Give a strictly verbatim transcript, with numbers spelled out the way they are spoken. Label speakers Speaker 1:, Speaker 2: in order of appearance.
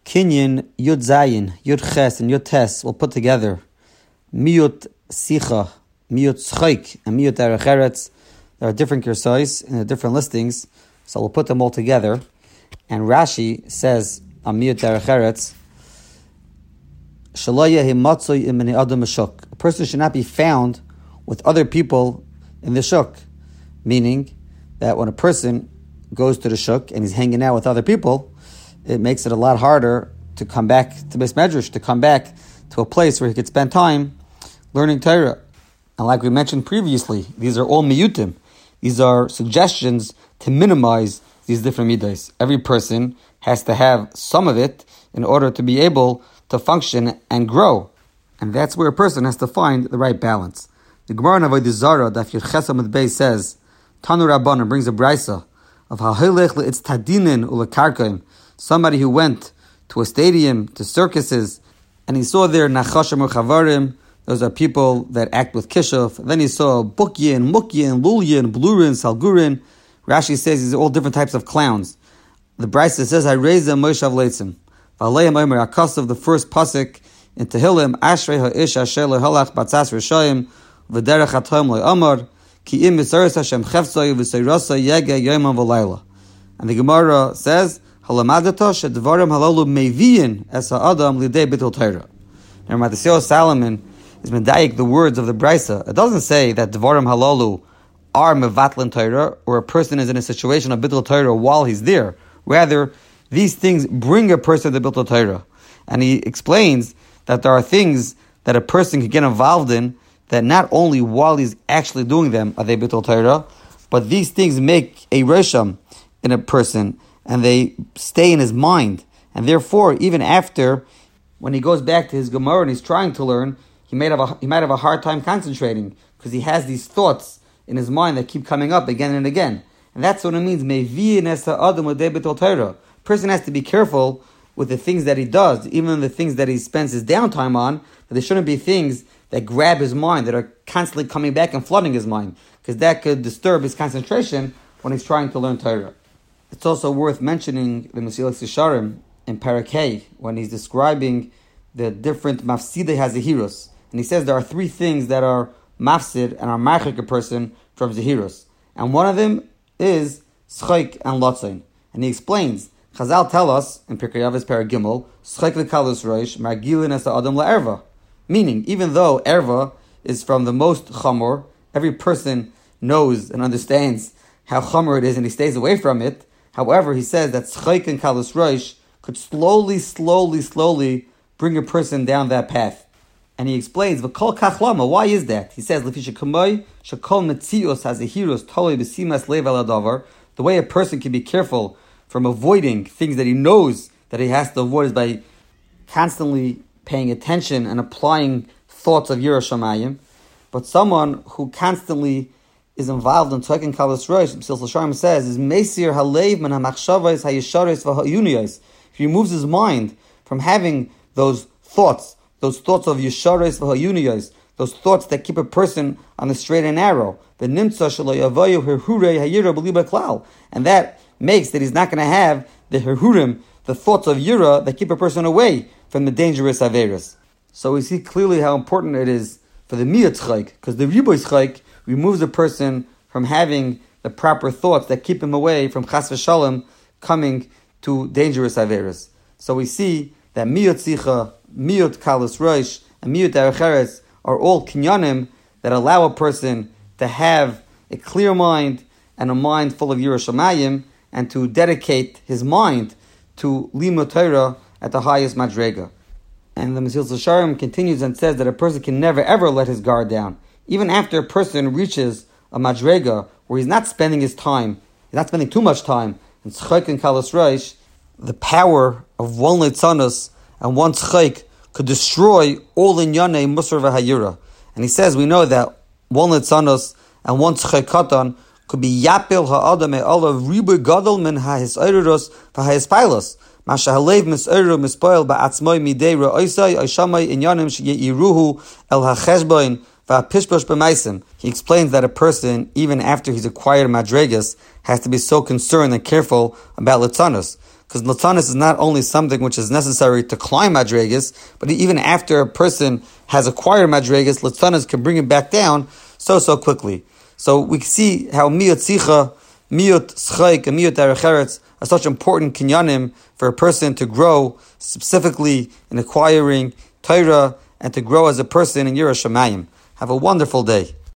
Speaker 1: Kinyan, Yud Zayin, Yud Ches, and Yud Tes will put together Miyut Sicha, Miyut Schaik, and Miyut Derech Eretz. There are different kirsais in the different listings, so we'll put them all together. And Rashi says on Miyut Derech Eretz, a person should not be found with other people in the shuk, meaning that when a person goes to the shuk and he's hanging out with other people, it makes it a lot harder to come back to Beis Medrash, to come back to a place where he could spend time learning Torah. And like we mentioned previously, these are all miyutim. These are suggestions to minimize these different midas. Every person has to have some of it in order to be able to function and grow. And that's where a person has to find the right balance. The Gemara in Avodah Zarah, Daf Yud Ches Amud Beis says, Tanu Rabbanan brings a brisa of ha'hilech le'itz tadinin ulekarkaim, somebody who went to a stadium, to circuses, and he saw there nachashim or chavarim. Those are people that act with kishuf. Then he saw bukyin, mukyin, lulyin, blurin, salgurin. Rashi says these are all different types of clowns. The brisa says, I raised them Moshav Leitzim. V'aleim omer akasav, the first pasuk in Tehillim, Ashrei ha'ish asher lehalach batzas rishayim v'derech hatoim le'amar ki im misaris Hashem cheftzoi v'seirasa yege yomam v'layla. And the Gemara says, Halamadata shedvarim halalu meviyin es ha'adam lidei bitul Torah. Now, Matisyahu Salomon is medayik the words of the brisa. It doesn't say that dvarim halalu are mevatlin Torah, or a person is in a situation of bitul Torah while he's there. Rather, these things bring a person to bitul Torah. And he explains that there are things that a person can get involved in that not only while he's actually doing them are they bitul Torah, but these things make a resham in a person and they stay in his mind. And therefore, even after, when he goes back to his Gemara and he's trying to learn, he might have a, he might have a hard time concentrating because he has these thoughts in his mind that keep coming up again and again. And that's what it means. A person has to be careful with the things that he does, even the things that he spends his downtime on, that there shouldn't be things that grab his mind, that are constantly coming back and flooding his mind, because that could disturb his concentration when he's trying to learn Torah. It's also worth mentioning the Mesilas Yesharim in Parakeh, when he's describing the different mafsidei hazehiros. And he says there are three things that are mafsid and are marchik a person from zehiros. And one of them is schaik and lotzain. And he explains, Chazal tell us in Pirkei Avos Paragimel, schaik lekalus roish margilin es ha'adam la'erva. Meaning, even though erva is from the most chamor, every person knows and understands how chamor it is and he stays away from it. However, he says that schaik and kalus roish could slowly, slowly, slowly bring a person down that path. And he explains, V'kol kach lama, why is that? He says, L'fi shekamoi, shekol metzios hazehiros toloi b'simas lev al hadavar. The way a person can be careful from avoiding things that he knows that he has to avoid is by constantly paying attention and applying thoughts of Yirah Shamayim. But someone who constantly is involved in Toikin Kalas Rosh, Mesilas Yesharim says, is Meisir Halev min HaMachshavos HaYesharos VaHa'Yuniyos. He removes his mind from having those thoughts, those thoughts of Yesharos VaHa'Yuniyos, those thoughts that keep a person on the straight and narrow. And that makes that he's not going to have the herhurim, the thoughts of Yira that keep a person away from the dangerous averas. So we see clearly how important it is for the miyat chayk, because the riboy chayk removes a person from having the proper thoughts that keep him away from chas v'shalom coming to dangerous averas. So we see that miyat sicha, miyat kalus roish, and miyat derech eretz are all kinyanim that allow a person to have a clear mind and a mind full of Yirah Shamayim, and to dedicate his mind to Limud Torah at the highest madrega. And the Mesilas Yesharim continues and says that a person can never ever let his guard down. Even after a person reaches a madrega where he's not spending his time, he's not spending too much time in Tzchaik and Kalas Reish, the power of one Leitzanus and one Tzchaik could destroy all Inyanei Musar v'Hayira. And he says, we know that one Leitzanus and one Tzchaik Katan could be yapil ha'adam e'alav ribu gadol min ha'hisayruros v'ha'hispailos. Masha halev misayru mispoil ba'atzmoi midei ra'oisai oishamai inyanim sheye'iruhu el ha'cheshboin v'ha'pishposh b'maisim. He explains that a person, even after he's acquired madregas, has to be so concerned and careful about litzanos. because latzanis is not only something which is necessary to climb madregas, but even after a person has acquired madregas, latzanis can bring him back down so, so quickly. So we see how miyut tzicha, miyut schaik, and miyut erecheretz are such important kinyanim for a person to grow, specifically in acquiring Torah and to grow as a person in Yiras Shamayim. Have a wonderful day.